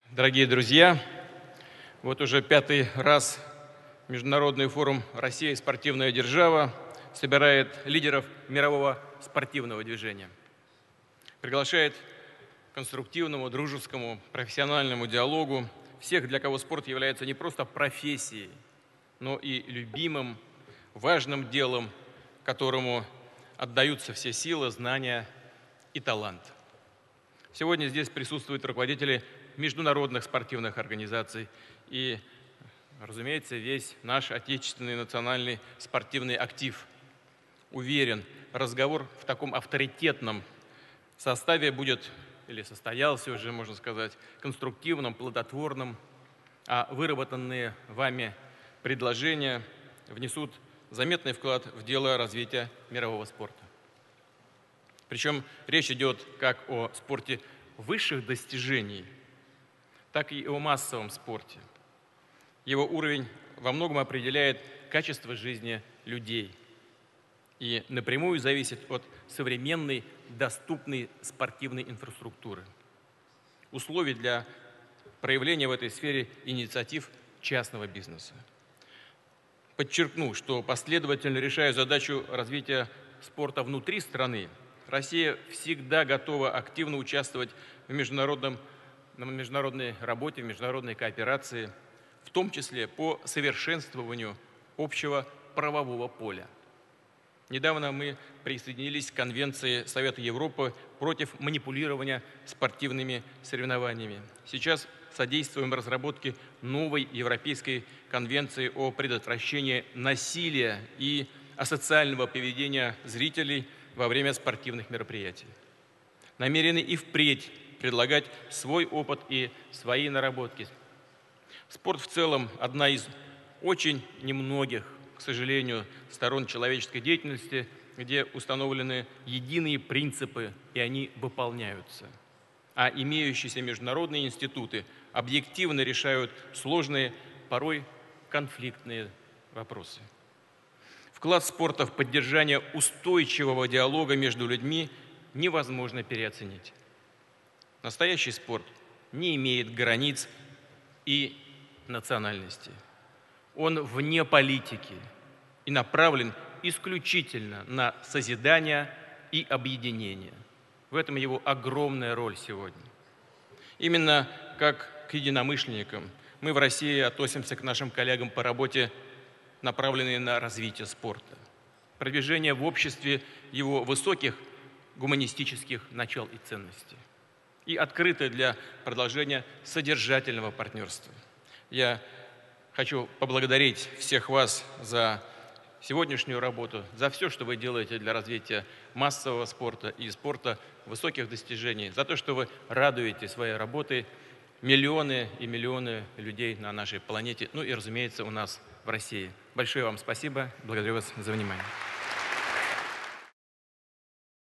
Дорогие друзья, вот уже пятый раз Международный форум «Россия. Спортивная держава» собирает лидеров мирового спортивного движения. Приглашает к конструктивному, дружескому, профессиональному диалогу всех, для кого спорт является не просто профессией, но и любимым, важным делом, которому отдаются все силы, знания и талант. Сегодня здесь присутствуют руководители международных спортивных организаций и, разумеется, весь наш отечественный национальный спортивный актив. Уверен, разговор в таком авторитетном составе будет, или состоялся уже, можно сказать, конструктивным, плодотворным, а выработанные вами предложения внесут заметный вклад в дело развития мирового спорта. Причем речь идет как о спорте высших достижений, так и о массовом спорте. Его уровень во многом определяет качество жизни людей и напрямую зависит от современной, доступной спортивной инфраструктуры, условий для проявления в этой сфере инициатив частного бизнеса. Подчеркну, что последовательно решая задачу развития спорта внутри страны, Россия всегда готова активно участвовать в международной работе, в международной кооперации, в том числе по совершенствованию общего правового поля. Недавно мы присоединились к Конвенции Совета Европы против манипулирования спортивными соревнованиями. Сейчас содействуем разработке новой Европейской конвенции о предотвращении насилия и асоциального поведения зрителей во время спортивных мероприятий. Намерены и впредь предлагать свой опыт и свои наработки. Спорт в целом – одна из очень немногих, к сожалению, сторон человеческой деятельности, где установлены единые принципы, и они выполняются. А имеющиеся международные институты объективно решают сложные, порой конфликтные вопросы. Вклад спорта в поддержание устойчивого диалога между людьми невозможно переоценить. Настоящий спорт не имеет границ и национальности. Он вне политики и направлен исключительно на созидание и объединение. В этом его огромная роль сегодня. Именно как к единомышленникам мы в России относимся к нашим коллегам по работе, направленные на развитие спорта, продвижение в обществе его высоких гуманистических начал и ценностей и открыты для продолжения содержательного партнерства. Я хочу поблагодарить всех вас за сегодняшнюю работу, за все, что вы делаете для развития массового спорта и спорта высоких достижений, за то, что вы радуете своей работой миллионы и миллионы людей на нашей планете, ну и, разумеется, у нас в России. Большое вам спасибо. Благодарю вас за внимание.